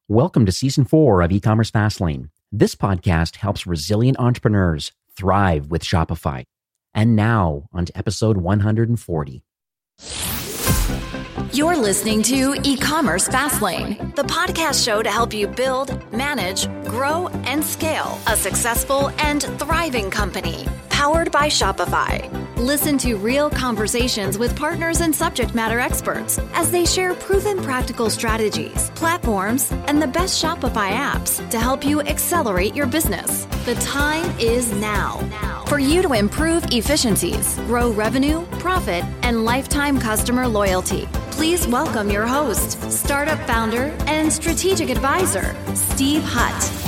Welcome to Season 4 of E-commerce Fastlane. This podcast helps resilient entrepreneurs thrive with Shopify. And now, on to episode 140. You're listening to E-commerce Fastlane, the podcast show to help you build, manage, grow, and scale a successful and thriving company, powered by Shopify. Listen to real conversations with partners and subject matter experts as they share proven practical strategies, platforms, and the best Shopify apps to help you accelerate your business. The time is now for you to improve efficiencies, grow revenue, profit, and lifetime customer loyalty. Please welcome your host, startup founder and strategic advisor, Steve Hutt.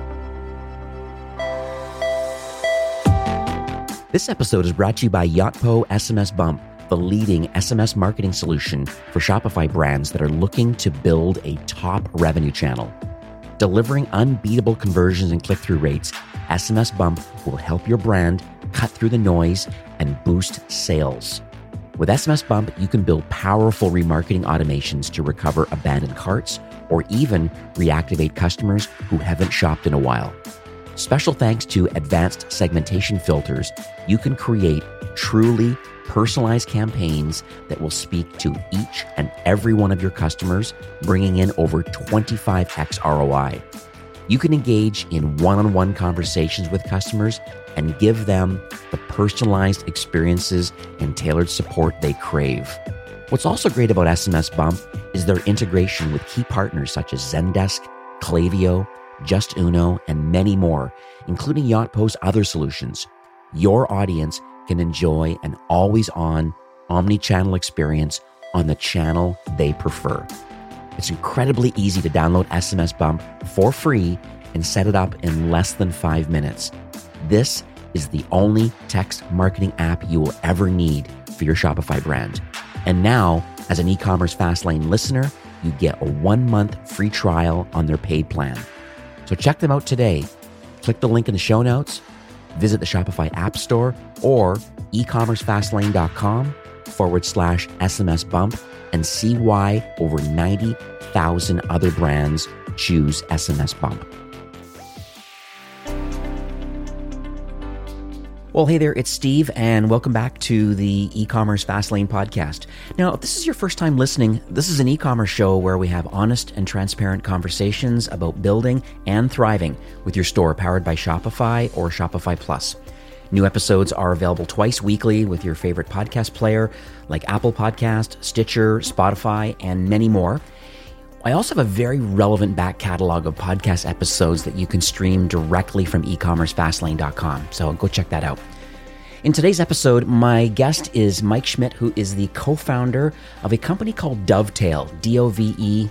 This episode is brought to you by Yotpo SMS Bump, the leading SMS marketing solution for Shopify brands that are looking to build a top revenue channel. Delivering unbeatable conversions and click-through rates, SMS Bump will help your brand cut through the noise and boost sales. With SMS Bump, you can build powerful remarketing automations to recover abandoned carts or even reactivate customers who haven't shopped in a while. Special thanks to advanced segmentation filters, you can create truly personalized campaigns that will speak to each and every one of your customers, bringing in over 25x ROI. You can engage in one-on-one conversations with customers and give them the personalized experiences and tailored support they crave. What's also great about SMS Bump is their integration with key partners such as Zendesk, Klaviyo, Just Uno, and many more, including Yotpo's other solutions. Your audience can enjoy an always-on, omni-channel experience on the channel they prefer. It's incredibly easy to download SMS Bump for free and set it up in less than 5 minutes. This is the only text marketing app you will ever need for your Shopify brand. And now, as an E-commerce Fastlane listener, you get a 1-month free trial on their paid plan. So check them out today. Click the link in the show notes, visit the Shopify App Store, or ecommercefastlane.com/SMS Bump and see why over 90,000 other brands choose SMS Bump. Well, hey there, it's Steve, and welcome back to the E-commerce Fastlane podcast. Now, if this is your first time listening, this is an e-commerce show where we have honest and transparent conversations about building and thriving with your store powered by Shopify or Shopify Plus. New episodes are available twice weekly with your favorite podcast player like Apple Podcast, Stitcher, Spotify, and many more. I also have a very relevant back catalog of podcast episodes that you can stream directly from ecommercefastlane.com. So go check that out. In today's episode, my guest is Mike Schmidt, who is the co-founder of a company called Dovetail, Dovetale,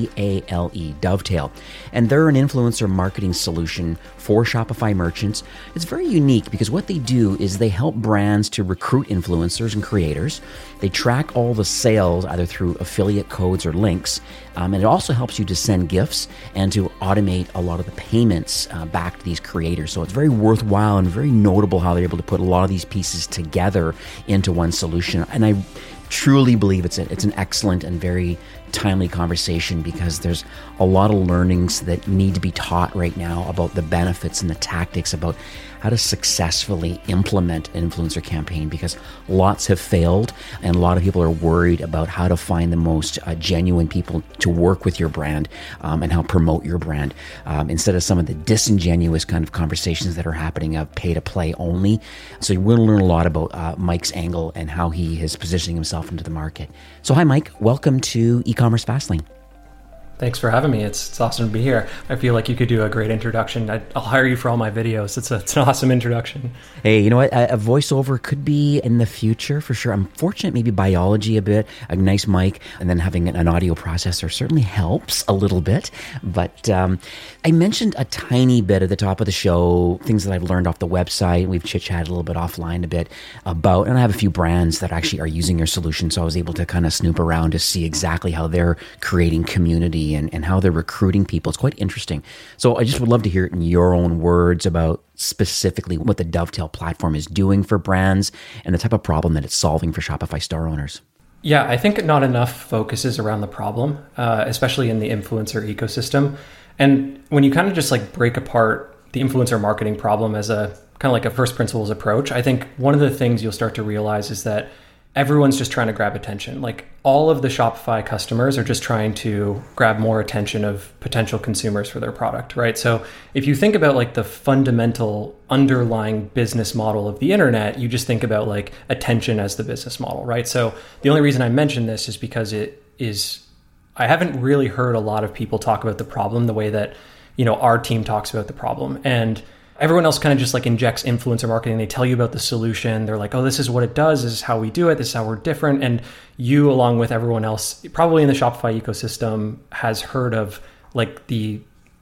Dovetail. And they're an influencer marketing solution for Shopify merchants. It's very unique because what they do is they help brands to recruit influencers and creators. They track all the sales either through affiliate codes or links. And it also helps you to send gifts and to automate a lot of the payments back to these creators. So it's very worthwhile and very notable how they're able to put a lot of these pieces together into one solution. And I truly believe it's an excellent and very timely conversation because there's a lot of learnings that need to be taught right now about the benefits and the tactics about how to successfully implement an influencer campaign, because lots have failed and a lot of people are worried about how to find the most genuine people to work with your brand and how to promote your brand instead of some of the disingenuous kind of conversations that are happening of pay to play only. So we're going to learn a lot about Mike's angle and how he is positioning himself into the market. So hi, Mike. Welcome to E-commerce Fastlane. Thanks for having me. It's awesome to be here. I feel like you could do a great introduction. I'll hire you for all my videos. It's an awesome introduction. Hey, you know what? A voiceover could be in the future for sure. I'm fortunate maybe biology a bit, a nice mic, and then having an audio processor certainly helps a little bit. But I mentioned a tiny bit at the top of the show, things that I've learned off the website. We've chit-chatted a little bit offline a bit about, and I have a few brands that actually are using your solution. So I was able to kind of snoop around to see exactly how they're creating community and how they're recruiting people. It's quite interesting. So I just would love to hear it in your own words about specifically what the Dovetail platform is doing for brands and the type of problem that it's solving for Shopify store owners. Yeah, I think not enough focus is around the problem, especially in the influencer ecosystem. And when you kind of just like break apart the influencer marketing problem as a kind of like a first principles approach, I think one of the things you'll start to realize is that everyone's just trying to grab attention. Like all of the Shopify customers are just trying to grab more attention of potential consumers for their product, right? So if you think about like the fundamental underlying business model of the internet, you just think about like attention as the business model, right? So the only reason I mention this is because I haven't really heard a lot of people talk about the problem the way that, our team talks about the problem. And everyone else kind of just like injects influencer marketing. They tell you about the solution. They're like, oh, this is what it does. This is how we do it. This is how we're different. And you, along with everyone else, probably in the Shopify ecosystem, has heard of like the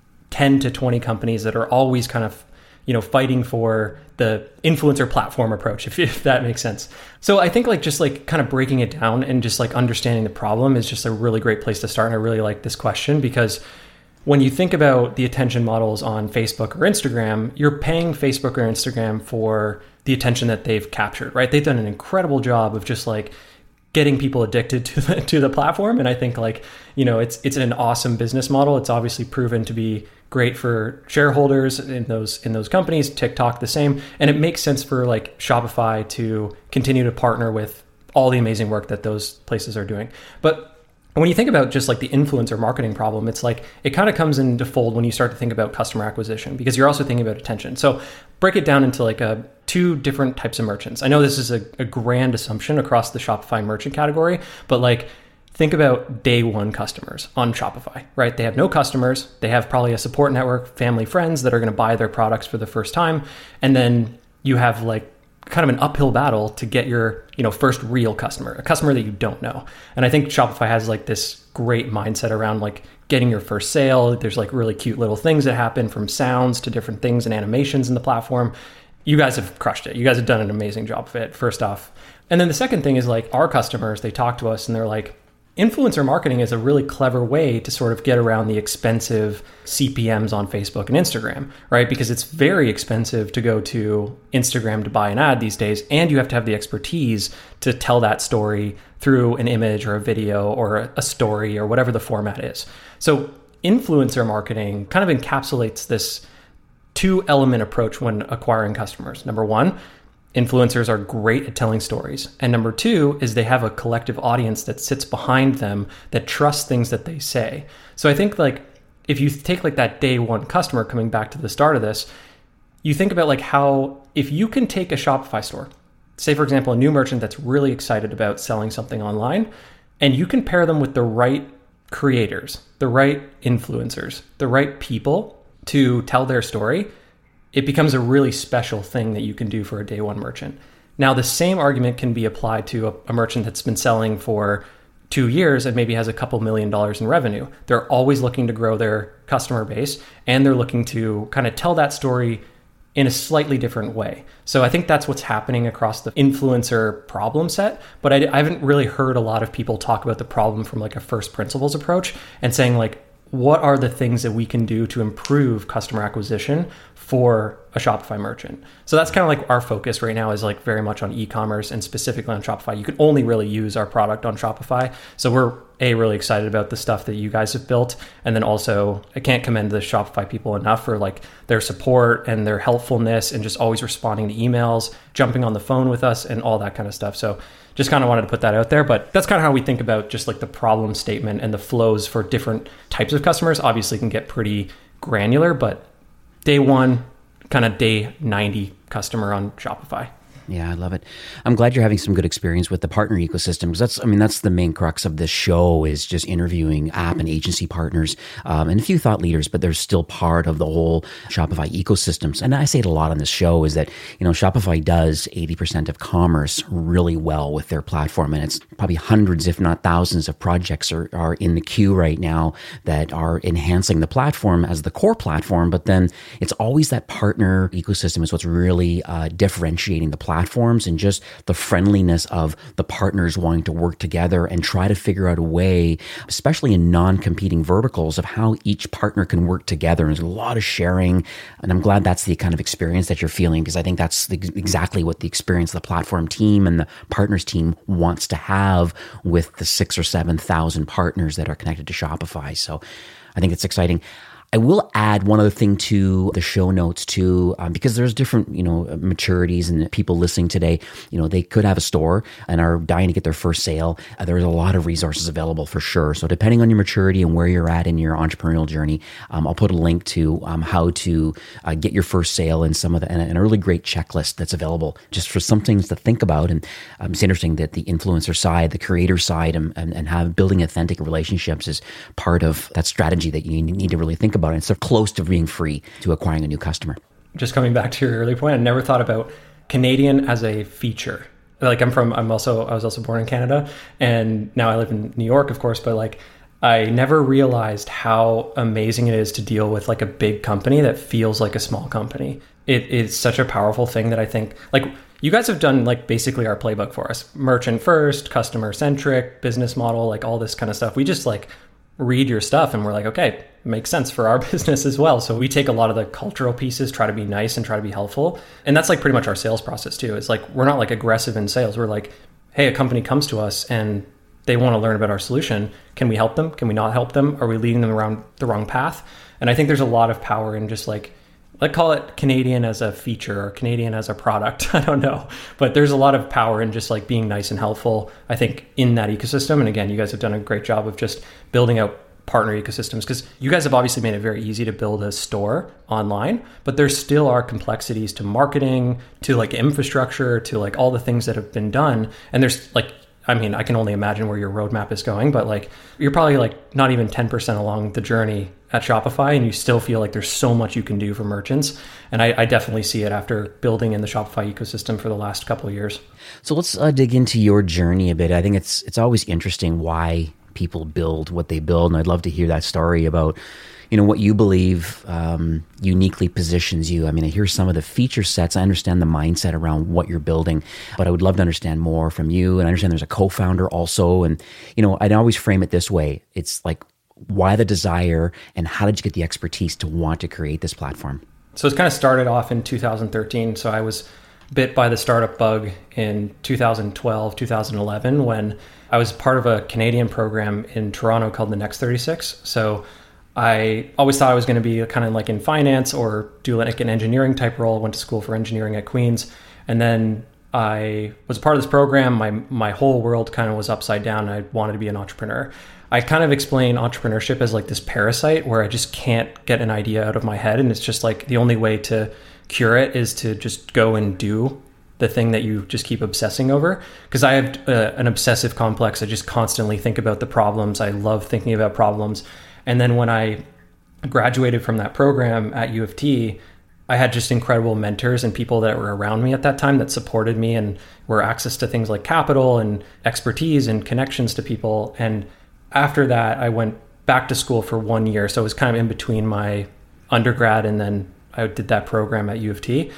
10 to 20 companies that are always kind of, fighting for the influencer platform approach, if that makes sense. So I think like just like kind of breaking it down and just like understanding the problem is just a really great place to start. And I really like this question because when you think about the attention models on Facebook or Instagram, you're paying Facebook or Instagram for the attention that they've captured, right? They've done an incredible job of just like getting people addicted to the platform. And I think like, it's an awesome business model. It's obviously proven to be great for shareholders in those companies, TikTok the same. And it makes sense for like Shopify to continue to partner with all the amazing work that those places are doing. But when you think about just like the influencer marketing problem, it's like it kind of comes into fold when you start to think about customer acquisition because you're also thinking about attention. So break it down into like two different types of merchants. I know this is a grand assumption across the Shopify merchant category, but like think about day one customers on Shopify, right? They have no customers. They have probably a support network, family, friends that are going to buy their products for the first time. And then you have like kind of an uphill battle to get your, first real customer, a customer that you don't know. And I think Shopify has like this great mindset around like getting your first sale. There's like really cute little things that happen from sounds to different things and animations in the platform. You guys have crushed it. You guys have done an amazing job of it, first off. And then the second thing is like our customers, they talk to us and they're like, influencer marketing is a really clever way to sort of get around the expensive CPMs on Facebook and Instagram, right? Because it's very expensive to go to Instagram to buy an ad these days, and you have to have the expertise to tell that story through an image or a video or a story or whatever the format is. So influencer marketing kind of encapsulates this two-element approach when acquiring customers. Number one, influencers are great at telling stories. And number two is they have a collective audience that sits behind them that trusts things that they say. So I think like if you take like that day one customer, coming back to the start of this, you think about like how if you can take a Shopify store, say for example, a new merchant that's really excited about selling something online, and you can pair them with the right creators, the right influencers, the right people to tell their story, it becomes a really special thing that you can do for a day one merchant. Now, the same argument can be applied to a merchant that's been selling for 2 years and maybe has a couple $1 million in revenue. They're always looking to grow their customer base, and they're looking to kind of tell that story in a slightly different way. So I think that's what's happening across the influencer problem set. But I haven't really heard a lot of people talk about the problem from like a first principles approach and saying like, what are the things that we can do to improve customer acquisition for a Shopify merchant? So that's kind of like our focus right now is like very much on e-commerce and specifically on Shopify. You can only really use our product on Shopify. So we're really excited about the stuff that you guys have built. And then also I can't commend the Shopify people enough for like their support and their helpfulness and just always responding to emails, jumping on the phone with us and all that kind of stuff. So just kind of wanted to put that out there, but that's kind of how we think about just like the problem statement and the flows for different types of customers. Obviously can get pretty granular, but day one, kind of day 90 customer on Shopify. Yeah, I love it. I'm glad you're having some good experience with the partner ecosystem because that's the main crux of this show is just interviewing app and agency partners and a few thought leaders, but they're still part of the whole Shopify ecosystems. And I say it a lot on this show is that, Shopify does 80% of commerce really well with their platform. And it's probably hundreds, if not thousands of projects are in the queue right now that are enhancing the platform as the core platform. But then it's always that partner ecosystem is what's really differentiating the platform platforms and just the friendliness of the partners wanting to work together and try to figure out a way, especially in non-competing verticals, of how each partner can work together. And there's a lot of sharing. And I'm glad that's the kind of experience that you're feeling, because I think that's exactly what the experience the platform team and the partners team wants to have with the 6,000 or 7,000 partners that are connected to Shopify. So I think it's exciting. I will add one other thing to the show notes too, because there's different, maturities, and people listening today, they could have a store and are dying to get their first sale. There's a lot of resources available for sure. So depending on your maturity and where you're at in your entrepreneurial journey, I'll put a link to how to get your first sale and an really great checklist that's available just for some things to think about. And it's interesting that the influencer side, the creator side, and how building authentic relationships is part of that strategy that you need to really think about. And it's so close to being free to acquiring a new customer. Just coming back to your earlier point, I never thought about Canadian as a feature. Like I was also born in Canada, and now I live in New York, of course, but I never realized how amazing it is to deal with a big company that feels like a small company. It is such a powerful thing that I think you guys have done basically our playbook for us. Merchant first, customer centric, business model, all this kind of stuff. We just read your stuff and we're okay, makes sense for our business as well. So we take a lot of the cultural pieces, try to be nice and try to be helpful. And that's pretty much our sales process too. It's we're not aggressive in sales. We're hey, a company comes to us and they want to learn about our solution. Can we help them? Can we not help them? Are we leading them around the wrong path? And I think there's a lot of power in just let's call it Canadian as a feature or Canadian as a product. I don't know. But there's a lot of power in just being nice and helpful, I think, in that ecosystem. And again, you guys have done a great job of just building out partner ecosystems, because you guys have obviously made it very easy to build a store online, but there still are complexities to marketing, to infrastructure, to all the things that have been done. And there's I can only imagine where your roadmap is going, but you're probably not even 10% along the journey at Shopify, and you still feel there's so much you can do for merchants. And I definitely see it after building in the Shopify ecosystem for the last couple of years. So let's dig into your journey a bit. I think it's always interesting why people build what they build, and I'd love to hear that story about what you believe uniquely positions you. I hear some of the feature sets. I understand the mindset around what you're building, but I would love to understand more from you. And I understand there's a co-founder also. And, I'd always frame it this way. It's why the desire, and how did you get the expertise to want to create this platform? So it's kind of started off in 2013. So I was bit by the startup bug in 2012, 2011, when I was part of a Canadian program in Toronto called the Next 36. So I always thought I was going to be kind of in finance or do an engineering type role. I went to school for engineering at Queen's. And then I was part of this program. My whole world kind of was upside down. I wanted to be an entrepreneur. I kind of explain entrepreneurship as this parasite where I just can't get an idea out of my head. And it's just the only way to cure it is to just go and do the thing that you just keep obsessing over. Because I have an obsessive complex. I just constantly think about the problems. I love thinking about problems. And then when I graduated from that program at U of T, I had just incredible mentors and people that were around me at that time that supported me and were access to things like capital and expertise and connections to people. And after that, I went back to school for 1 year. So it was kind of in between my undergrad and then I did that program at U of T.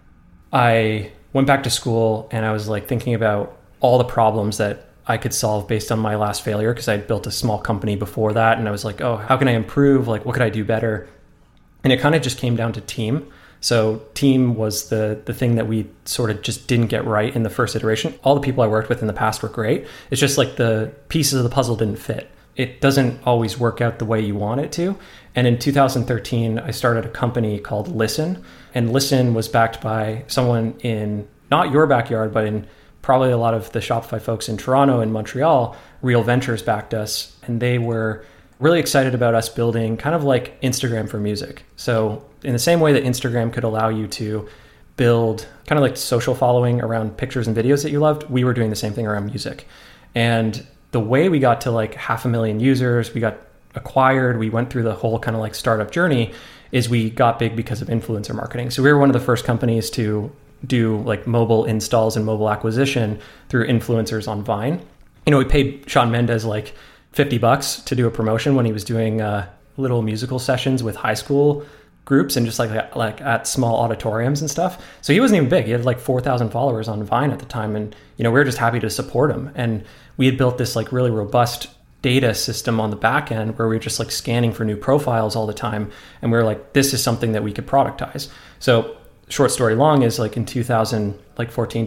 I went back to school and I was thinking about all the problems that I could solve based on my last failure, because I had built a small company before that. And I was oh, how can I improve? What could I do better? And it kind of just came down to team. So team was the thing that we sort of just didn't get right in the first iteration. All the people I worked with in the past were great. It's just the pieces of the puzzle didn't fit. It doesn't always work out the way you want it to. And in 2013, I started a company called Listen. And Listen was backed by someone in not your backyard, but in probably a lot of the Shopify folks in Toronto and Montreal. Real Ventures backed us, and they were really excited about us building kind of Instagram for music. So in the same way that Instagram could allow you to build kind of social following around pictures and videos that you loved, we were doing the same thing around music. And the way we got to 500,000 users, we got acquired, we went through the whole kind of startup journey, is we got big because of influencer marketing. So we were one of the first companies to do mobile installs and mobile acquisition through influencers on Vine. We paid Shawn Mendes $50 to do a promotion when he was doing little musical sessions with high school groups and just like at small auditoriums and stuff. So he wasn't even big. He had like 4,000 followers on Vine at the time. And, we were just happy to support him. And we had built this like really robust data system on the back end where we were just like scanning for new profiles all the time. And we were like, this is something that we could productize. So short story long is like in 2014,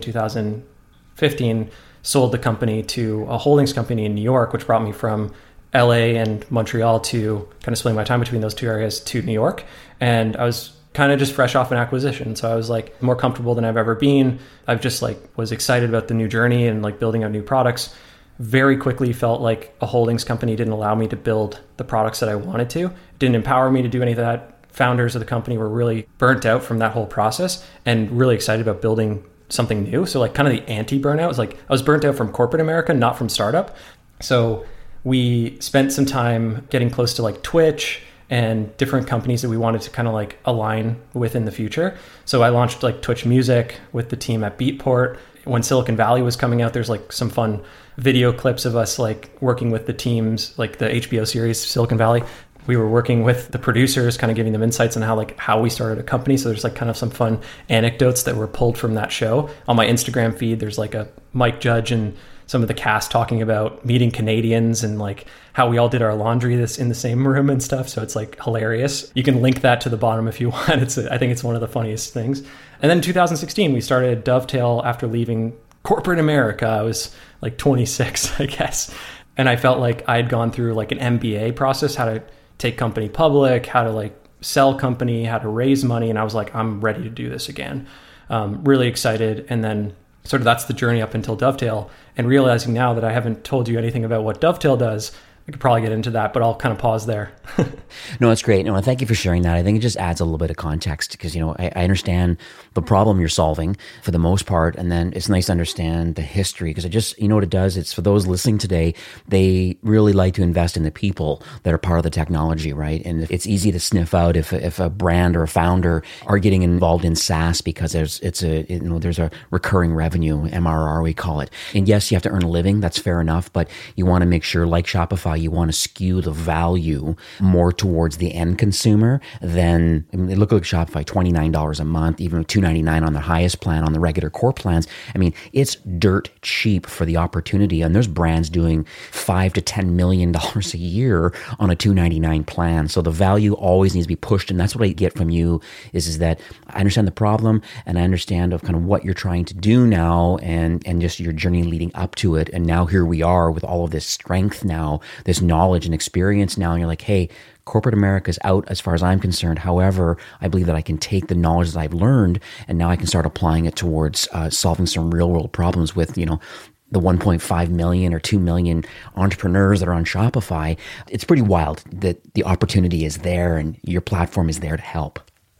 2015, sold the company to a holdings company in New York, which brought me from LA and Montreal to kind of splitting my time between those two areas to New York. And I was kind of just fresh off an acquisition. So I was like more comfortable than I've ever been. I've just like was excited about the new journey and like building out new products. Very quickly felt like a holdings company didn't allow me to build the products that I wanted to. It didn't empower me to do any of that. Founders of the company were really burnt out from that whole process and really excited about building something new. So like kind of the anti-burnout was like, I was burnt out from corporate America, not from startup. So we spent some time getting close to like Twitch and different companies that we wanted to kind of like align with in the future. So I launched like Twitch Music with the team at Beatport. When Silicon Valley was coming out, there's like some fun video clips of us like working with the teams, like the HBO series Silicon Valley. We were working with the producers, kind of giving them insights on how we started a company. So there's like kind of some fun anecdotes that were pulled from that show. On my Instagram feed, there's like a Mike Judge and some of the cast talking about meeting Canadians and like how we all did our laundry in the same room and stuff. So it's like hilarious. You can link that to the bottom if you want. I think it's one of the funniest things. And then in 2016, we started Dovetail after leaving corporate America. I was like 26, I guess. And I felt like I'd gone through like an MBA process, how to take company public, how to like sell company, how to raise money. And I was like, I'm ready to do this again. Really excited. And then sort of that's the journey up until Dovetail, and realizing now that I haven't told you anything about what Dovetail does. I could probably get into that, but I'll kind of pause there. No, that's great. No, thank you for sharing that. I think it just adds a little bit of context because, I understand the problem you're solving for the most part. And then it's nice to understand the history because it just, what it does? It's for those listening today, they really like to invest in the people that are part of the technology, right? And it's easy to sniff out if a brand or a founder are getting involved in SaaS because there's a recurring revenue, MRR we call it. And yes, you have to earn a living. That's fair enough. But you want to make sure, like Shopify, you want to skew the value more towards the end consumer than, look like Shopify, $29 a month, even $299 on the highest plan, on the regular core plans. It's dirt cheap for the opportunity. And there's brands doing $5 to $10 million a year on a $299 plan. So the value always needs to be pushed. And that's what I get from you is that I understand the problem and I understand of kind of what you're trying to do now and just your journey leading up to it. And now here we are with all of this strength now, this knowledge and experience now, and you're like, hey, corporate America is out as far as I'm concerned. However, I believe that I can take the knowledge that I've learned and now I can start applying it towards solving some real world problems with, the 1.5 million or 2 million entrepreneurs that are on Shopify. It's pretty wild that the opportunity is there and your platform is there to help.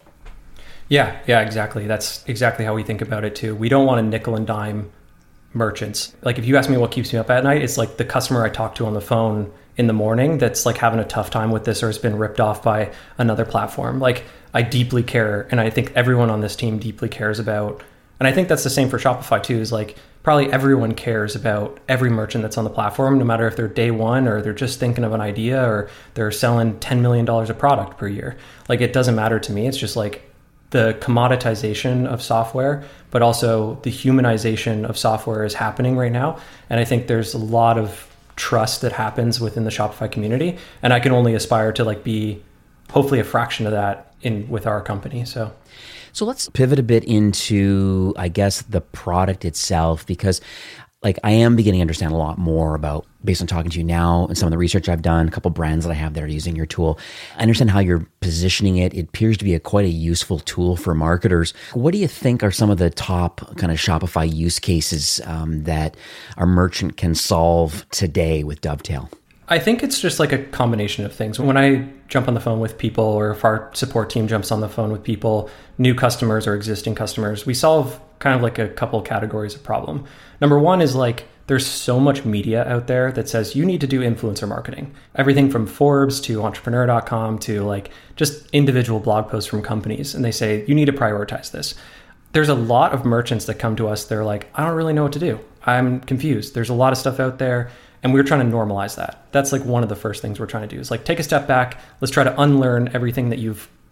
Yeah, exactly. That's exactly how we think about it too. We don't want to nickel and dime merchants. Like if you ask me what keeps me up at night, it's like the customer I talk to on the phone in the morning that's like having a tough time with this or has been ripped off by another platform. Like I deeply care, and I think everyone on this team deeply cares about, and I think that's the same for Shopify too, is like probably everyone cares about every merchant that's on the platform, no matter if they're day one or they're just thinking of an idea or they're selling $10 million of product per year. Like it doesn't matter to me. It's just like the commoditization of software, but also the humanization of software is happening right now. And I think there's a lot of trust that happens within the Shopify community. And I can only aspire to like be hopefully a fraction of that with our company. So let's pivot a bit into, I guess, the product itself, because like I am beginning to understand a lot more about, based on talking to you now and some of the research I've done, a couple brands that I have that are using your tool. I understand how you're positioning it. It appears to be quite a useful tool for marketers. What do you think are some of the top kind of Shopify use cases that our merchant can solve today with Dovetail? I think it's just like a combination of things. When I jump on the phone with people, or if our support team jumps on the phone with people, new customers or existing customers, we solve kind of like a couple categories of problem. Number one is like, there's so much media out there that says you need to do influencer marketing. Everything from Forbes to entrepreneur.com to like just individual blog posts from companies. And they say, you need to prioritize this. There's a lot of merchants that come to us. They're like, I don't really know what to do. I'm confused. There's a lot of stuff out there. And we're trying to normalize that. That's like one of the first things we're trying to do is like take a step back. Let's try to unlearn everything that you've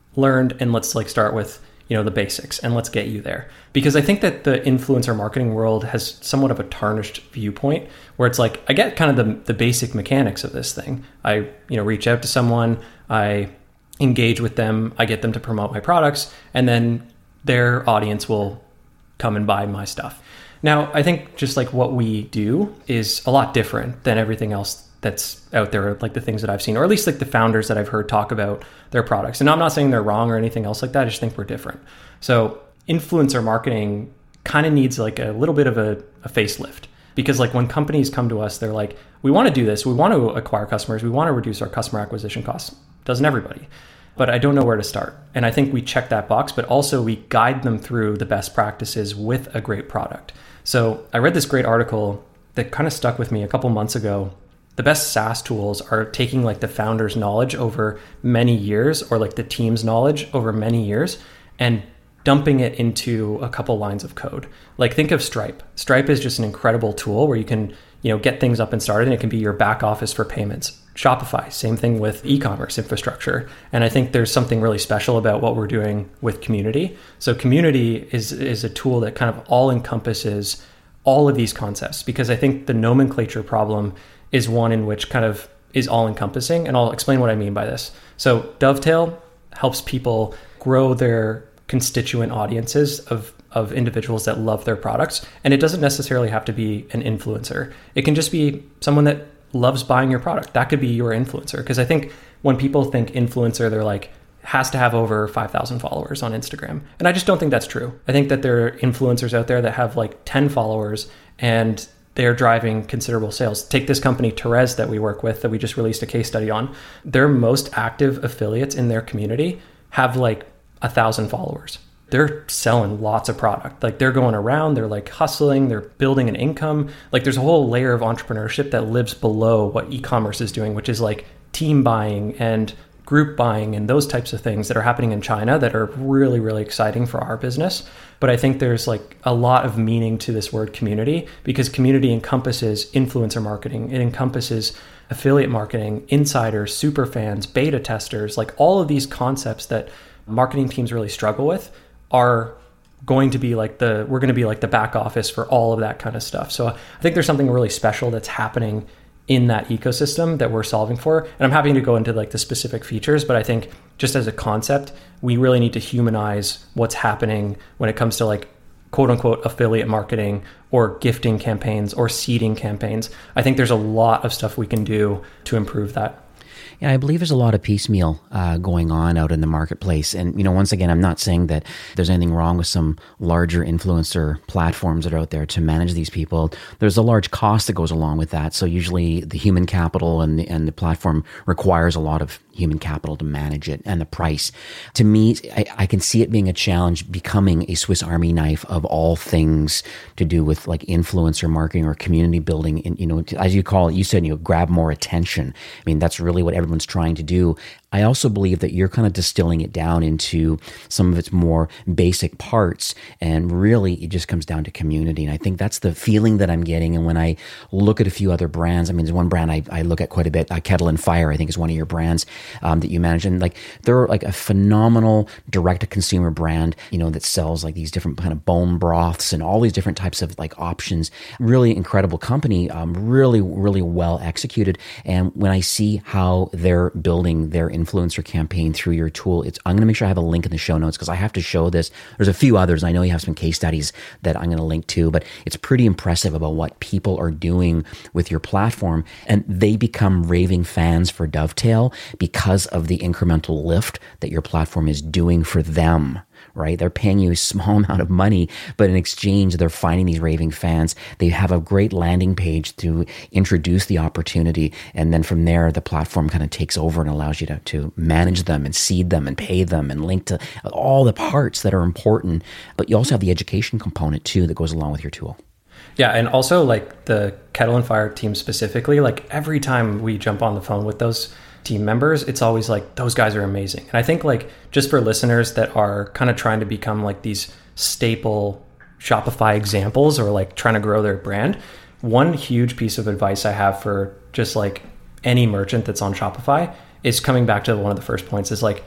learned and let's like start with, the basics and let's get you there. Because I think that the influencer marketing world has somewhat of a tarnished viewpoint where it's like, I get kind of the basic mechanics of this thing. I, reach out to someone, I engage with them, I get them to promote my products, and then their audience will come and buy my stuff. Now, I think just like what we do is a lot different than everything else that's out there, like the things that I've seen, or at least like the founders that I've heard talk about their products. And I'm not saying they're wrong or anything else like that. I just think we're different. So influencer marketing kind of needs like a little bit of a facelift, because like when companies come to us, they're like, we want to do this. We want to acquire customers. We want to reduce our customer acquisition costs. Doesn't everybody? But I don't know where to start. And I think we check that box, but also we guide them through the best practices with a great product. So I read this great article that kind of stuck with me a couple months ago. The best SaaS tools are taking like the founder's knowledge over many years, or like the team's knowledge over many years, and dumping it into a couple lines of code. Like think of Stripe. Stripe is just an incredible tool where you can, get things up and started, and it can be your back office for payments. Shopify, same thing with e-commerce infrastructure. And I think there's something really special about what we're doing with Community. So Community is a tool that kind of all encompasses all of these concepts, because I think the nomenclature problem is one in which kind of is all encompassing. And I'll explain what I mean by this. So Dovetail helps people grow their constituent audiences of individuals that love their products. And it doesn't necessarily have to be an influencer. It can just be someone that loves buying your product. That could be your influencer. Because I think when people think influencer, they're like, has to have over 5,000 followers on Instagram. And I just don't think that's true. I think that there are influencers out there that have like 10 followers and they're driving considerable sales. Take this company, Therese, that we work with, that we just released a case study on. Their most active affiliates in their community have like 1,000 followers. They're selling lots of product. Like they're going around, they're like hustling, they're building an income. Like there's a whole layer of entrepreneurship that lives below what e-commerce is doing, which is like team buying and group buying and those types of things that are happening in China that are really, really exciting for our business. But I think there's like a lot of meaning to this word community, because community encompasses influencer marketing. It encompasses affiliate marketing, insiders, super fans, beta testers, like all of these concepts that marketing teams really struggle with are going to be like we're going to be like the back office for all of that kind of stuff. So I think there's something really special that's happening in that ecosystem that we're solving for. And I'm happy to go into like the specific features, but I think just as a concept, we really need to humanize what's happening when it comes to like quote unquote affiliate marketing or gifting campaigns or seeding campaigns. I think there's a lot of stuff we can do to improve that. Yeah, I believe there's a lot of piecemeal going on out in the marketplace. And, once again, I'm not saying that there's anything wrong with some larger influencer platforms that are out there to manage these people. There's a large cost that goes along with that. So usually the human capital and the platform requires a lot of human capital to manage it, and the price. To me, I can see it being a challenge, becoming a Swiss Army knife of all things to do with like influencer marketing or community building. And, as you call it, you said, grab more attention. I mean, that's really what everyone's trying to do. I also believe that you're kind of distilling it down into some of its more basic parts, and really it just comes down to community. And I think that's the feeling that I'm getting. And when I look at a few other brands, I mean, there's one brand I look at quite a bit, Kettle and Fire, I think is one of your brands that you manage. And like they're like a phenomenal direct-to-consumer brand, that sells like these different kind of bone broths and all these different types of like options. Really incredible company, really, really well executed. And when I see how they're building their influencer campaign through your tool, I'm going to make sure I have a link in the show notes, because I have to show this. There's a few others. I know you have some case studies that I'm going to link to, but it's pretty impressive about what people are doing with your platform. And they become raving fans for Dovetail because of the incremental lift that your platform is doing for them. Right? They're paying you a small amount of money, but in exchange, they're finding these raving fans. They have a great landing page to introduce the opportunity. And then from there, the platform kind of takes over and allows you to manage them and seed them and pay them and link to all the parts that are important. But you also have the education component too that goes along with your tool. Yeah. And also like the Kettle and Fire team specifically, like every time we jump on the phone with those team members, it's always like, those guys are amazing. And I think like just for listeners that are kind of trying to become like these staple Shopify examples or like trying to grow their brand, one huge piece of advice I have for just like any merchant that's on Shopify is coming back to one of the first points is like,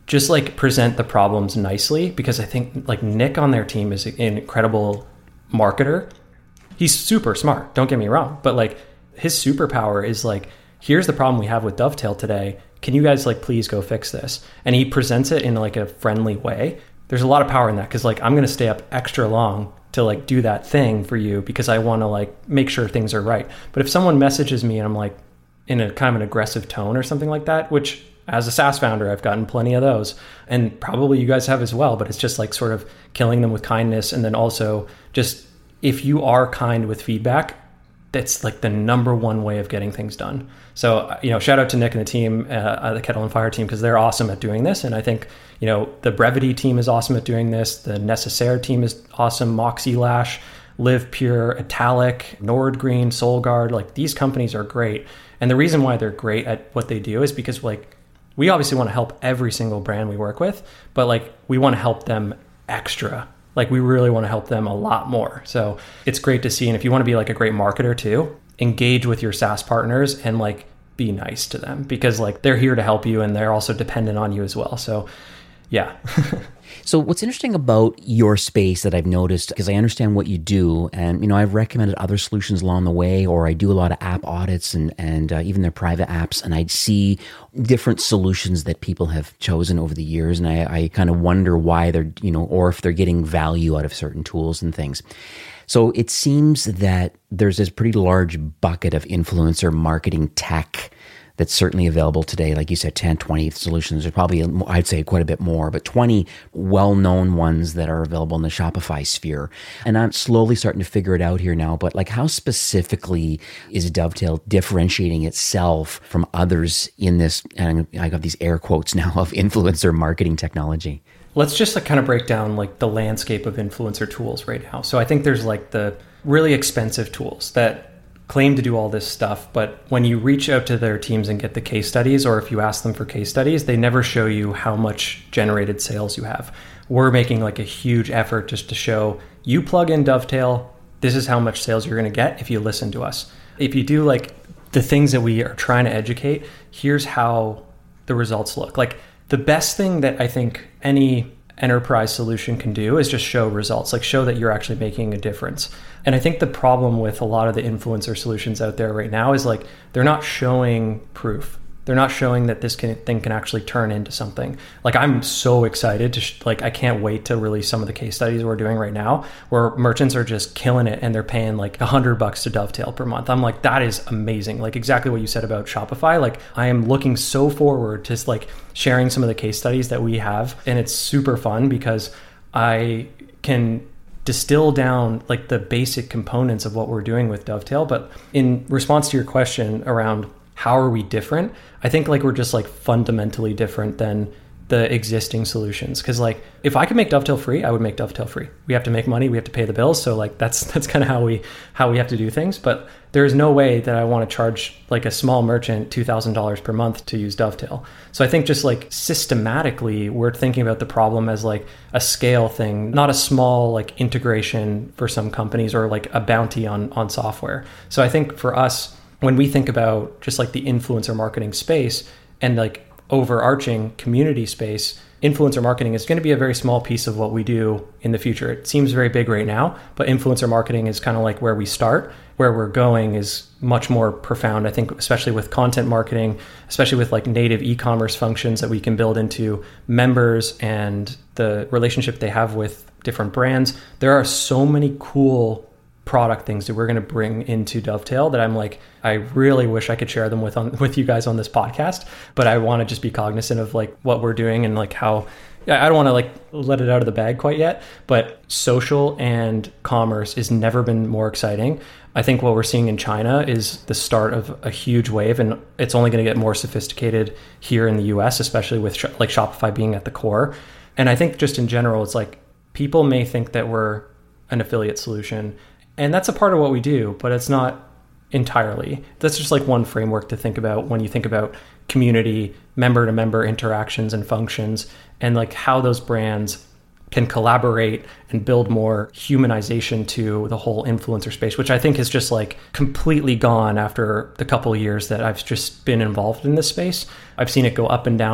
just like present the problems nicely, because I think like Nick on their team is an incredible marketer. He's super smart, don't get me wrong, but like his superpower is like, here's the problem we have with Dovetail today. Can you guys like please go fix this? And he presents it in like a friendly way. There's a lot of power in that, because like I'm going to stay up extra long to like do that thing for you because I want to like make sure things are right. But if someone messages me and I'm like in a kind of an aggressive tone or something like that, which as a SaaS founder, I've gotten plenty of those, and probably you guys have as well, but it's just like sort of killing them with kindness. And then also just, if you are kind with feedback, that's like the number one way of getting things done. So, shout out to Nick and the team, the Kettle and Fire team, because they're awesome at doing this. And I think, the Brevity team is awesome at doing this. The Necessaire team is awesome. Moxie Lash, Live Pure, Italic, Nordgreen, SoulGuard, like these companies are great. And the reason why they're great at what they do is because like, we obviously want to help every single brand we work with, but like we want to help them extra. Like we really want to help them a lot more. So it's great to see. And if you want to be like a great marketer too, engage with your SaaS partners and like be nice to them, because like they're here to help you and they're also dependent on you as well. So yeah. So what's interesting about your space that I've noticed, because I understand what you do, and I've recommended other solutions along the way, or I do a lot of app audits and even their private apps, and I see different solutions that people have chosen over the years, and I kind of wonder why they're, or if they're getting value out of certain tools and things. So it seems that there's this pretty large bucket of influencer marketing tech that's certainly available today. Like you said, 10, 20 solutions. There's probably, I'd say quite a bit more, but 20 well-known ones that are available in the Shopify sphere. And I'm slowly starting to figure it out here now, but like how specifically is Dovetail differentiating itself from others in this, and I got these air quotes now, of influencer marketing technology? Let's just like kind of break down like the landscape of influencer tools right now. So I think there's like the really expensive tools that claim to do all this stuff, but when you reach out to their teams and get the case studies, or if you ask them for case studies, they never show you how much generated sales you have. We're making like a huge effort just to show you plug in Dovetail, this is how much sales you're going to get if you listen to us. If you do like the things that we are trying to educate, here's how the results look. Like the best thing that I think any enterprise solution can do is just show results, like show that you're actually making a difference. And I think the problem with a lot of the influencer solutions out there right now is like they're not showing proof. They're not showing that this thing can actually turn into something. Like I'm so excited to I can't wait to release some of the case studies we're doing right now, where merchants are just killing it and they're paying like $100 to Dovetail per month. I'm like, that is amazing. Like exactly what you said about Shopify. Like I am looking so forward to like sharing some of the case studies that we have, and it's super fun because I can distill down like the basic components of what we're doing with Dovetail. But in response to your question around how are we different, I think like we're just like fundamentally different than the existing solutions. Because like if I could make Dovetail free, I would make Dovetail free. We have to make money, we have to pay the bills, so like that's kind of how we have to do things. But there's no way that I want to charge like a small merchant $2,000 per month to use Dovetail. So I think just like systematically we're thinking about the problem as like a scale thing, not a small like integration for some companies or like a bounty on software. So I think for us, when we think about just like the influencer marketing space and like overarching community space, influencer marketing is going to be a very small piece of what we do in the future. It seems very big right now, but influencer marketing is kind of like where we start. Where we're going is much more profound, I think, especially with content marketing, especially with like native e-commerce functions that we can build into members and the relationship they have with different brands. There are so many cool product things that we're going to bring into Dovetail that I'm like, I really wish I could share them with you guys on this podcast, but I want to just be cognizant of like what we're doing and like how, I don't want to like let it out of the bag quite yet, but social and commerce has never been more exciting. I think what we're seeing in China is the start of a huge wave, and it's only going to get more sophisticated here in the US, especially with like Shopify being at the core. And I think just in general, it's like people may think that we're an affiliate solution, and that's a part of what we do, but it's not entirely. That's just like one framework to think about when you think about community, member-to-member interactions and functions, and like how those brands can collaborate and build more humanization to the whole influencer space, which I think has just like completely gone after the couple of years that I've just been involved in this space. I've seen it go up and down, but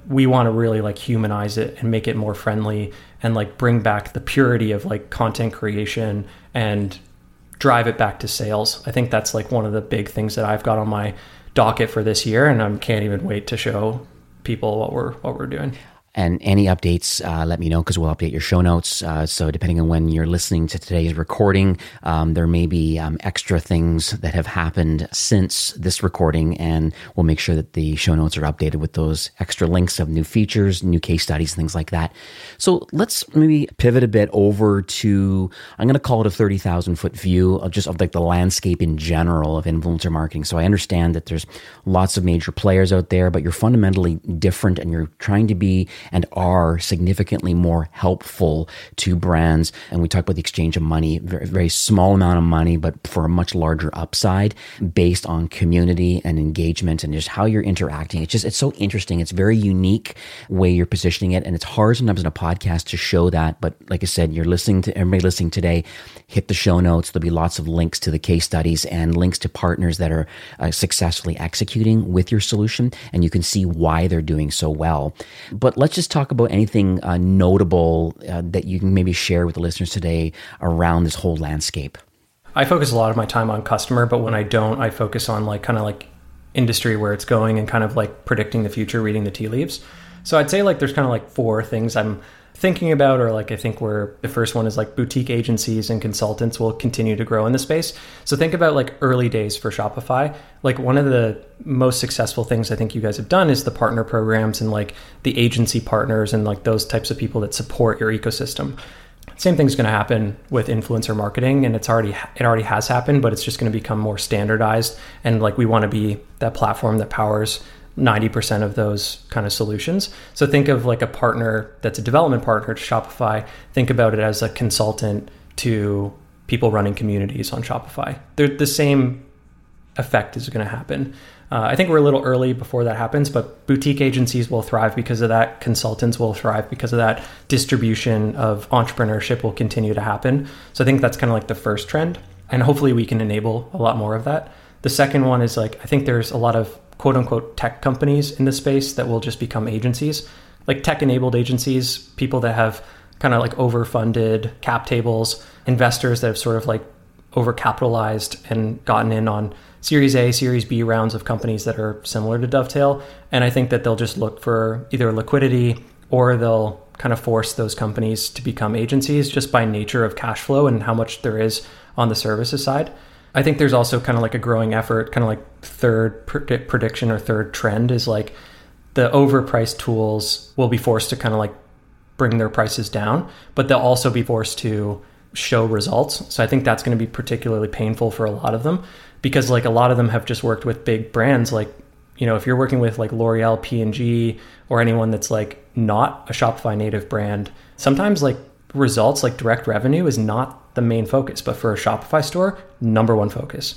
we want to really like humanize it and make it more friendly and like bring back the purity of like content creation and drive it back to sales. I think that's like one of the big things that I've got on my docket for this year, and I can't even wait to show people what we're doing. And any updates, let me know, because we'll update your show notes. So depending on when you're listening to today's recording, there may be extra things that have happened since this recording, and we'll make sure that the show notes are updated with those extra links of new features, new case studies, things like that. So let's maybe pivot a bit over to, I'm going to call it a 30,000 foot view of just of like the landscape in general of influencer marketing. So I understand that there's lots of major players out there, but you're fundamentally different, and you're trying to be and are significantly more helpful to brands. And we talk about the exchange of money, very, very small amount of money, but for a much larger upside based on community and engagement and just how you're interacting. It's so interesting. It's a very unique way you're positioning it. And it's hard sometimes in a podcast to show that. But like I said, everybody listening today, hit the show notes. There'll be lots of links to the case studies and links to partners that are successfully executing with your solution. And you can see why they're doing so well. But let's just talk about anything notable that you can maybe share with the listeners today around this whole landscape. I focus a lot of my time on customer, but when I don't, I focus on like kind of like industry, where it's going, and kind of like predicting the future, reading the tea leaves. So I'd say like there's kind of like 4 things I'm thinking about, or like I think where the first one is like boutique agencies and consultants will continue to grow in the space. So think about like early days for Shopify. Like one of the most successful things I think you guys have done is the partner programs and like the agency partners and like those types of people that support your ecosystem. Same thing's going to happen with influencer marketing, and it already has happened, but it's just going to become more standardized. And like we want to be that platform that powers 90% of those kind of solutions. So think of like a partner that's a development partner to Shopify. Think about it as a consultant to people running communities on Shopify. The same effect is going to happen. I think we're a little early before that happens, but boutique agencies will thrive because of that. Consultants will thrive because of that. Distribution of entrepreneurship will continue to happen. So I think that's kind of like the first trend. And hopefully we can enable a lot more of that. The second one is like, I think there's a lot of quote unquote tech companies in the space that will just become agencies, like tech enabled agencies, people that have kind of like overfunded cap tables, investors that have sort of like overcapitalized and gotten in on Series A, Series B rounds of companies that are similar to Dovetail. And I think that they'll just look for either liquidity, or they'll kind of force those companies to become agencies just by nature of cash flow and how much there is on the services side. I think there's also kind of like a growing effort, kind of like third prediction or third trend is like the overpriced tools will be forced to kind of like bring their prices down, but they'll also be forced to show results. So I think that's going to be particularly painful for a lot of them, because like a lot of them have just worked with big brands. Like, you know, if you're working with like L'Oreal, P&G, or anyone that's like not a Shopify native brand, sometimes like results, like direct revenue is not the main focus, but for a Shopify store, number one focus.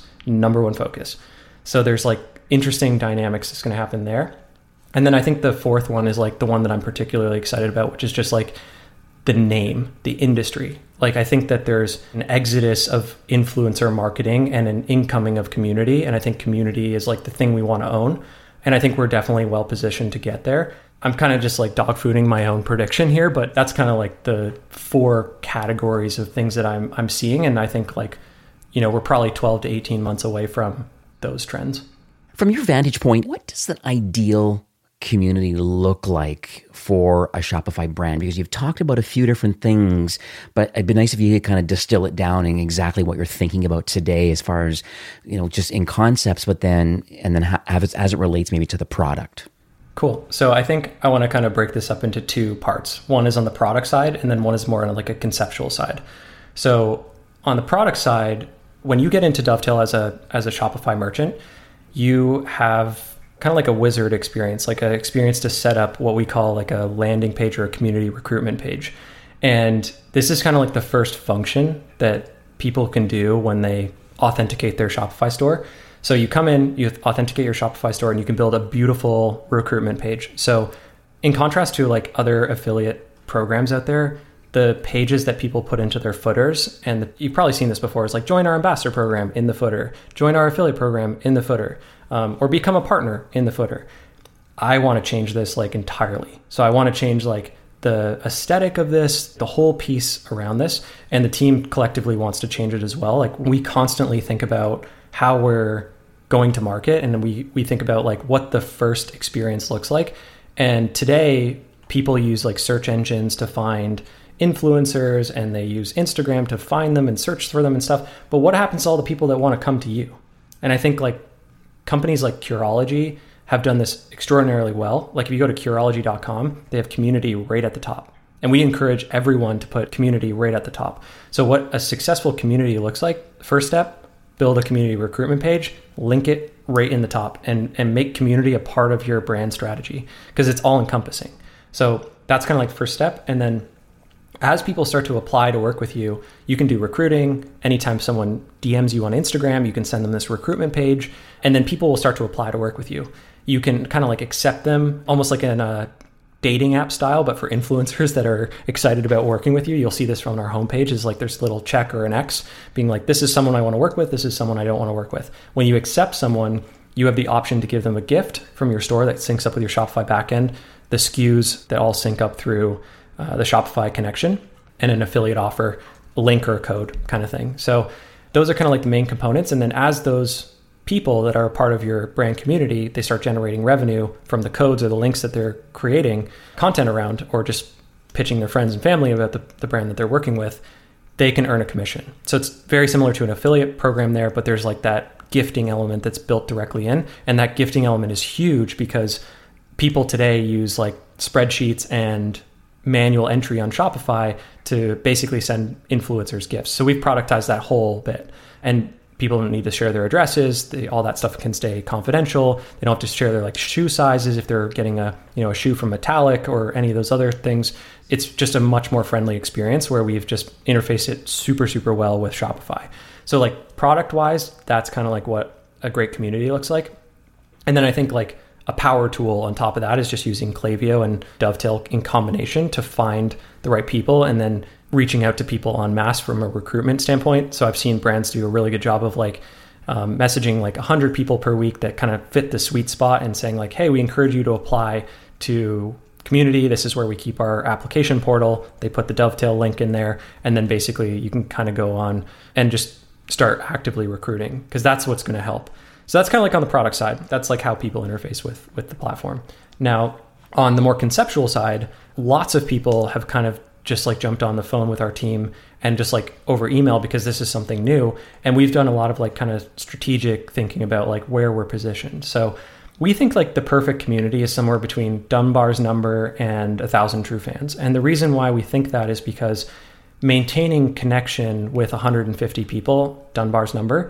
So there's like interesting dynamics that's going to happen there. And then I think the fourth one is like the one that I'm particularly excited about, which is just like the name, the industry. Like I think that there's an exodus of influencer marketing and an incoming of community. And I think community is like the thing we want to own. And I think we're definitely well positioned to get there. I'm kind of just like dogfooding my own prediction here, but that's kind of like the 4 categories of things that I'm seeing. And I think like, you know, we're probably 12 to 18 months away from those trends. From your vantage point, what does the ideal community look like for a Shopify brand? Because you've talked about a few different things, but it'd be nice if you could kind of distill it down in exactly what you're thinking about today as far as, you know, just in concepts, but then have it as it relates maybe to the product. Cool. So I think I want to kind of break this up into 2 parts. One is on the product side, and then one is more on like a conceptual side. So on the product side, when you get into Dovetail as a Shopify merchant, you have kind of like a wizard experience, like an experience to set up what we call like a landing page or a community recruitment page. And this is kind of like the first function that people can do when they authenticate their Shopify store. So you come in, you authenticate your Shopify store, and you can build a beautiful recruitment page. So in contrast to like other affiliate programs out there, the pages that people put into their footers, and you've probably seen this before, is like join our ambassador program in the footer, join our affiliate program in the footer, or become a partner in the footer. I want to change this like entirely. So I want to change like the aesthetic of this, the whole piece around this, and the team collectively wants to change it as well. Like we constantly think about how we're going to market, and we think about like what the first experience looks like. And today people use like search engines to find influencers, and they use Instagram to find them and search for them and stuff. But what happens to all the people that want to come to you? And I think like companies like Curology have done this extraordinarily well. Like if you go to Curology.com, they have community right at the top. And we encourage everyone to put community right at the top. So what a successful community looks like, first step, build a community recruitment page, link it right in the top, and make community a part of your brand strategy, because it's all encompassing. So that's kind of like the first step. And then as people start to apply to work with you, you can do recruiting. Anytime someone DMs you on Instagram, you can send them this recruitment page, and then people will start to apply to work with you. You can kind of like accept them almost like in a dating app style, but for influencers that are excited about working with you. You'll see this from our homepage is like there's a little check or an X being like, this is someone I want to work with. This is someone I don't want to work with. When you accept someone, you have the option to give them a gift from your store that syncs up with your Shopify backend, the SKUs that all sync up through the Shopify connection, and an affiliate offer, a link or a code kind of thing. So those are kind of like the main components. And then as those people that are a part of your brand community, they start generating revenue from the codes or the links that they're creating content around, or just pitching their friends and family about the brand that they're working with, they can earn a commission. So it's very similar to an affiliate program there, but there's like that gifting element that's built directly in. And that gifting element is huge because people today use like spreadsheets and manual entry on Shopify to basically send influencers gifts. So we've productized that whole bit, and people don't need to share their addresses. All that stuff can stay confidential. They don't have to share their like shoe sizes if they're getting a shoe from Metallic or any of those other things. It's just a much more friendly experience where we've just interfaced it super, super well with Shopify. So like product wise, that's kind of like what a great community looks like. And then I think like a power tool on top of that is just using Klaviyo and Dovetail in combination to find the right people, and then reaching out to people en masse from a recruitment standpoint. So I've seen brands do a really good job of like messaging like 100 people per week that kind of fit the sweet spot, and saying like, hey, we encourage you to apply to community. This is where we keep our application portal. They put the Dovetail link in there, and then basically you can kind of go on and just start actively recruiting, because that's what's going to help. So that's kind of like on the product side. That's like how people interface with the platform. Now, on the more conceptual side, lots of people have kind of just like jumped on the phone with our team and just like over email, because this is something new. And we've done a lot of like kind of strategic thinking about like where we're positioned. So we think like the perfect community is somewhere between Dunbar's number and 1,000 true fans. And the reason why we think that is because maintaining connection with 150 people, Dunbar's number,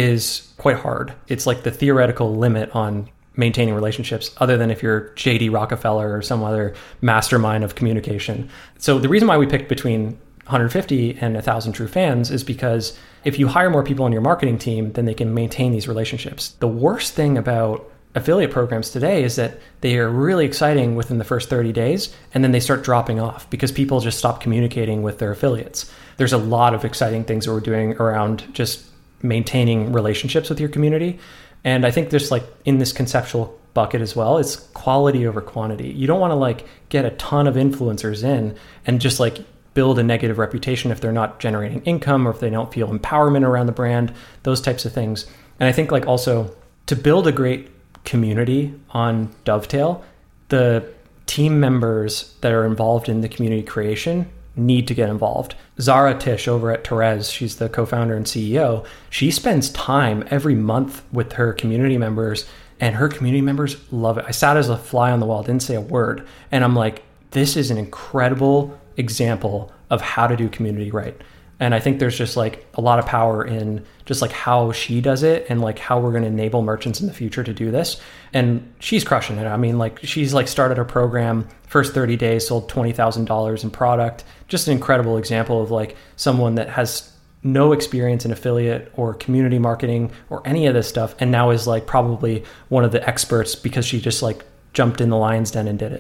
is quite hard. It's like the theoretical limit on maintaining relationships, other than if you're JD Rockefeller or some other mastermind of communication. So the reason why we picked between 150 and 1,000 true fans is because if you hire more people on your marketing team, then they can maintain these relationships. The worst thing about affiliate programs today is that they are really exciting within the first 30 days, and then they start dropping off because people just stop communicating with their affiliates. There's a lot of exciting things that we're doing around just maintaining relationships with your community. And I think there's like in this conceptual bucket as well, it's quality over quantity. You don't want to like get a ton of influencers in and just like build a negative reputation if they're not generating income, or if they don't feel empowerment around the brand, those types of things. And I think like also to build a great community on Dovetail, the team members that are involved in the community creation need to get involved. Zara Tish over at Therese, she's the co-founder and CEO. She spends time every month with her community members, and her community members love it. I sat as a fly on the wall, didn't say a word. And I'm like, this is an incredible example of how to do community right. And I think there's just like a lot of power in just like how she does it, and like how we're going to enable merchants in the future to do this. And she's crushing it. I mean, like she's like started a program, first 30 days, sold $20,000 in product. Just an incredible example of like someone that has no experience in affiliate or community marketing or any of this stuff, and now is like probably one of the experts because she just like jumped in the lion's den and did it.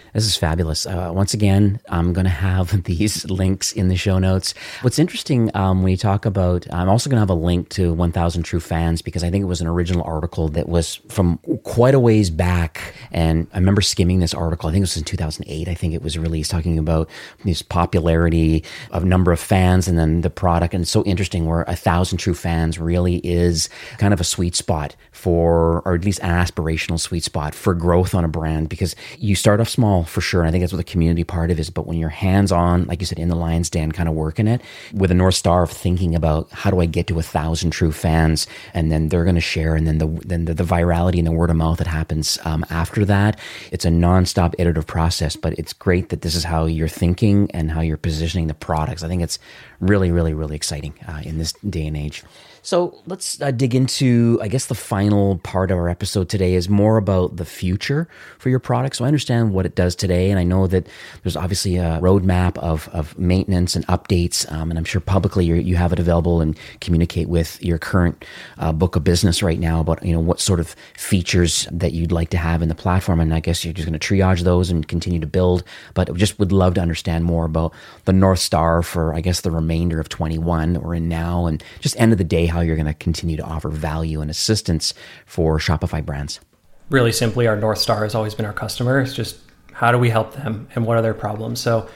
This is fabulous. Once again, I'm going to have these links in the show notes. What's interesting when you talk about, I'm also going to have a link to 1,000 True Fans, because I think it was an original article that was from quite a ways back. And I remember skimming this article. I think it was in 2008. I think it was released, talking about this popularity of number of fans and then the product. And it's so interesting where 1,000 True Fans really is kind of a sweet spot for, or at least an aspirational sweet spot for growth on a brand, because you start off small for sure. And I think that's what the community part of it is. But when you're hands-on, like you said, in the lion's den, kind of working it with a North Star of thinking about how do I get to 1,000 true fans, and then they're going to share, and then the virality and the word of mouth that happens after that. It's a nonstop iterative process, but it's great that this is how you're thinking and how you're positioning the products. I think it's really, really, really exciting in this day and age. So let's dig into, I guess, the final part of our episode today is more about the future for your product. So I understand what it does today, and I know that there's obviously a roadmap of maintenance and updates, and I'm sure publicly you have it available and communicate with your current book of business right now about what sort of features that you'd like to have in the platform, and I guess you're just going to triage those and continue to build. But just would love to understand more about the North Star for, I guess, the remainder of 21 that we're in now, and just end of the day, how you're going to continue to offer value and assistance for Shopify brands. Really simply, our North Star has always been our customer. It's just how do we help them and what are their problems? So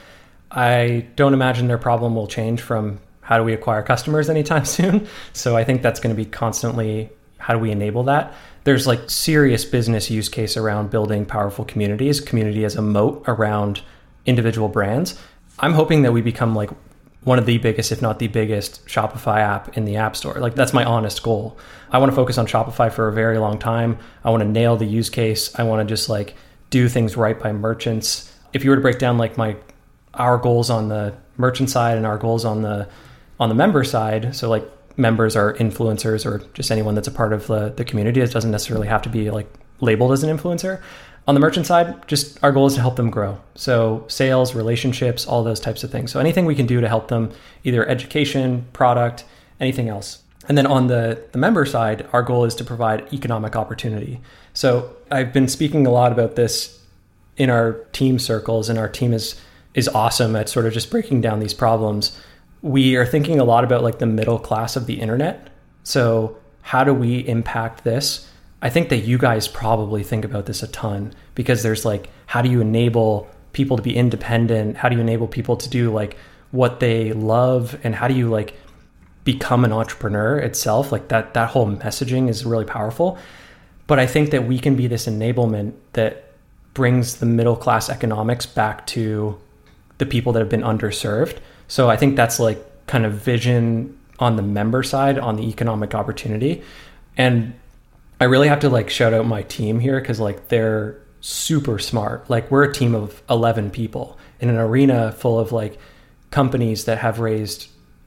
I don't imagine their problem will change from how do we acquire customers anytime soon. So I think that's going to be constantly how do we enable that? There's like serious business use case around building powerful communities, community as a moat around individual brands. I'm hoping that we become like one of the biggest, if not the biggest, Shopify app in the App Store. Like, that's my honest goal. I want to focus on Shopify for a very long time. I want to nail the use case. I want to just like do things right by merchants. If you were to break down like our goals on the merchant side and our goals on the member side, so like members are influencers or just anyone that's a part of the community. It doesn't necessarily have to be like labeled as an influencer. On the merchant side, just our goal is to help them grow. So sales, relationships, all those types of things. So anything we can do to help them, either education, product, anything else. And then on the member side, our goal is to provide economic opportunity. So I've been speaking a lot about this in our team circles, and our team is awesome at sort of just breaking down these problems. We are thinking a lot about like the middle class of the internet. So how do we impact this? I think that you guys probably think about this a ton, because there's like, how do you enable people to be independent? How do you enable people to do like what they love? And how do you like become an entrepreneur itself? Like that whole messaging is really powerful. But I think that we can be this enablement that brings the middle class economics back to the people that have been underserved. So I think that's like kind of vision on the member side, on the economic opportunity. And I really have to like shout out my team here, because like they're super smart. Like, we're a team of 11 people in an arena full of like companies that have raised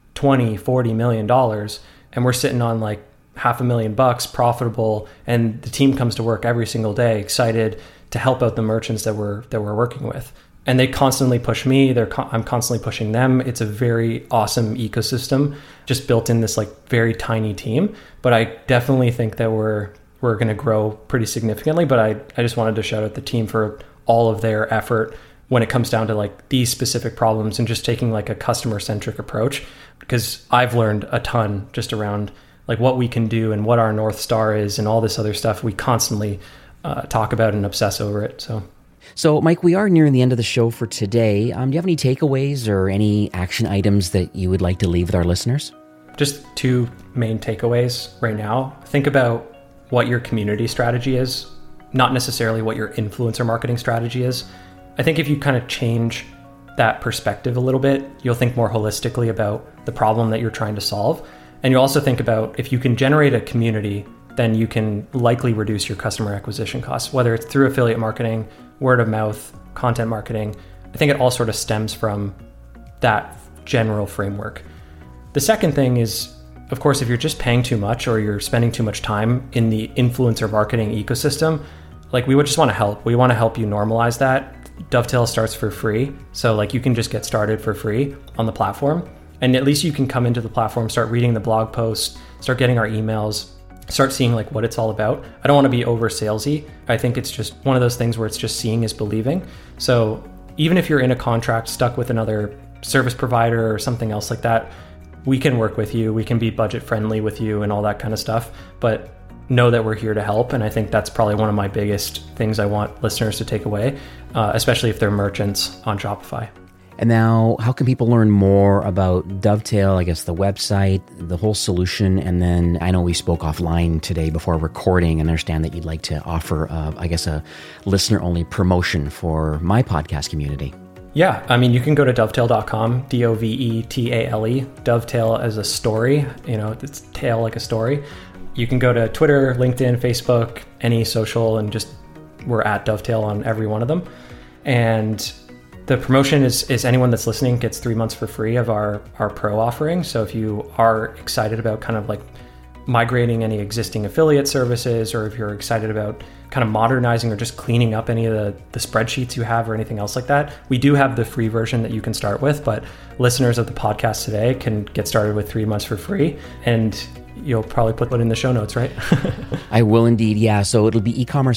$20-40 million, and we're sitting on like $500,000 profitable, and the team comes to work every single day excited to help out the merchants that we're working with. And they constantly push me. I'm constantly pushing them. It's a very awesome ecosystem just built in this like very tiny team. But I definitely think that we're going to grow pretty significantly. But I just wanted to shout out the team for all of their effort when it comes down to like these specific problems and just taking like a customer centric approach, because I've learned a ton just around like what we can do and what our North Star is and all this other stuff. We constantly talk about and obsess over it. So, Mike, we are nearing the end of the show for today. Do you have any takeaways or any action items that you would like to leave with our listeners? Just two main takeaways right now. Think about what your community strategy is, not necessarily what your influencer marketing strategy is. I think if you kind of change that perspective a little bit, you'll think more holistically about the problem that you're trying to solve. And you'll also think about, if you can generate a community, then you can likely reduce your customer acquisition costs, whether it's through affiliate marketing, word of mouth, content marketing. I think it all sort of stems from that general framework. The second thing is, of course, if you're just paying too much or you're spending too much time in the influencer marketing ecosystem, like, we would just want to help. We want to help you normalize that. Dovetail starts for free. So like, you can just get started for free on the platform. And at least you can come into the platform, start reading the blog posts, start getting our emails. start seeing like what it's all about. I don't want to be over salesy. I think it's just one of those things where it's just seeing is believing. So even if you're in a contract stuck with another service provider or something else like that, we can work with you. We can be budget friendly with you and all that kind of stuff. But know that we're here to help. And I think that's probably one of my biggest things I want listeners to take away, especially if they're merchants on Shopify. And now, how can people learn more about Dovetail, I guess the website, the whole solution? And then I know we spoke offline today before recording and understand that you'd like to offer, a listener-only promotion for my podcast community. Yeah, I mean, you can go to dovetail.com, Dovetale, Dovetail as a story, it's tail like a story. You can go to Twitter, LinkedIn, Facebook, any social, and just we're at Dovetail on every one of them. And the promotion is anyone that's listening gets 3 months for free of our pro offering. So if you are excited about kind of like migrating any existing affiliate services, or if you're excited about kind of modernizing or just cleaning up any of the spreadsheets you have or anything else like that, we do have the free version that you can start with, but listeners of the podcast today can get started with 3 months for free. And you'll probably put it in the show notes, right? I will indeed, yeah. So it'll be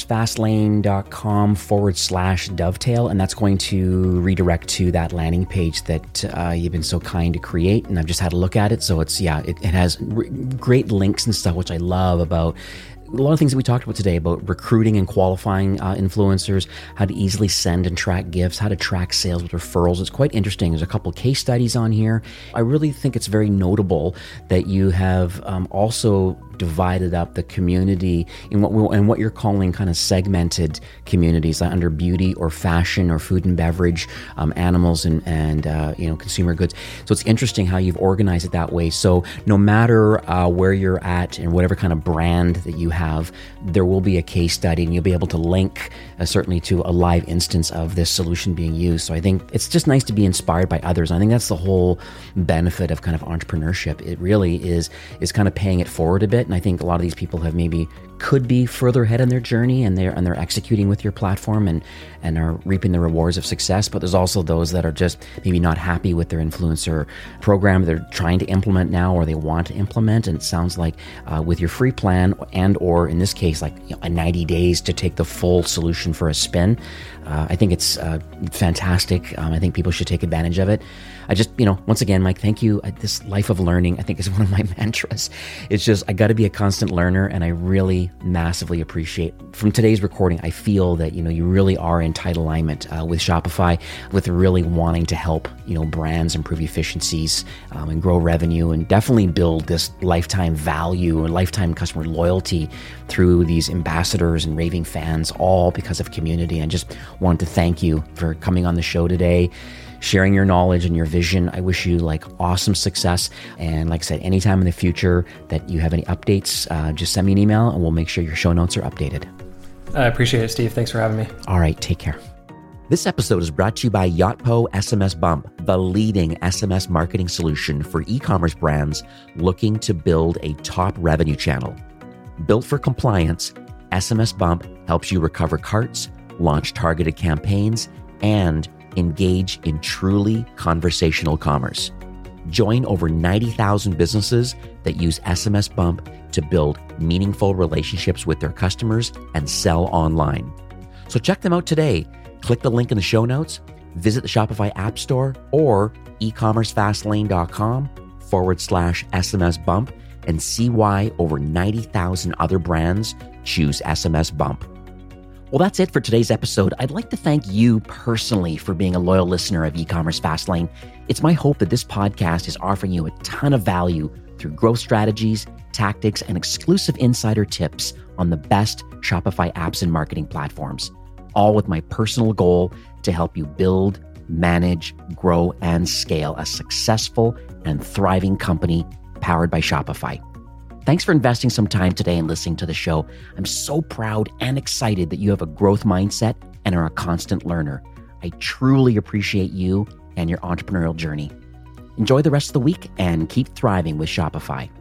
ecommercefastlane.com/dovetail, and that's going to redirect to that landing page that you've been so kind to create. And I've just had a look at it. So it has great links and stuff, which I love about a lot of things that we talked about today about recruiting and qualifying influencers, how to easily send and track gifts, how to track sales with referrals. It's quite interesting. There's a couple of case studies on here. I really think it's very notable that you have also divided up the community in what you're calling kind of segmented communities under beauty or fashion or food and beverage, animals and consumer goods. So it's interesting how you've organized it that way. So no matter where you're at and whatever kind of brand that you have, there will be a case study and you'll be able to link certainly to a live instance of this solution being used. So I think it's just nice to be inspired by others. And I think that's the whole benefit of kind of entrepreneurship. It really is kind of paying it forward a bit. And I think a lot of these people could be further ahead in their journey and they're executing with your platform and are reaping the rewards of success. But there's also those that are just maybe not happy with their influencer program they're trying to implement now or they want to implement. And it sounds like with your free plan or in this case, like a 90 days to take the full solution for a spin, I think it's fantastic. I think people should take advantage of it. I just, once again, Mike, thank you. This life of learning, I think, is one of my mantras. It's just, I got to be a constant learner, and I really massively appreciate from today's recording. I feel that, you really are in tight alignment with Shopify, with really wanting to help, brands improve efficiencies and grow revenue and definitely build this lifetime value and lifetime customer loyalty through these ambassadors and raving fans, all because of community. And just wanted to thank you for coming on the show today, sharing your knowledge and your vision. I wish you awesome success. And like I said, anytime in the future that you have any updates, just send me an email and we'll make sure your show notes are updated. I appreciate it, Steve. Thanks for having me. All right, take care. This episode is brought to you by Yotpo SMS Bump, the leading SMS marketing solution for e-commerce brands looking to build a top revenue channel. Built for compliance, SMS Bump helps you recover carts, launch targeted campaigns, and engage in truly conversational commerce. Join over 90,000 businesses that use SMS Bump to build meaningful relationships with their customers and sell online. So check them out today. Click the link in the show notes, visit the Shopify App Store or ecommercefastlane.com/SMS Bump and see why over 90,000 other brands choose SMS Bump. Well, that's it for today's episode. I'd like to thank you personally for being a loyal listener of E-commerce Fastlane. It's my hope that this podcast is offering you a ton of value through growth strategies, tactics, and exclusive insider tips on the best Shopify apps and marketing platforms, all with my personal goal to help you build, manage, grow, and scale a successful and thriving company powered by Shopify. Thanks for investing some time today and listening to the show. I'm so proud and excited that you have a growth mindset and are a constant learner. I truly appreciate you and your entrepreneurial journey. Enjoy the rest of the week and keep thriving with Shopify.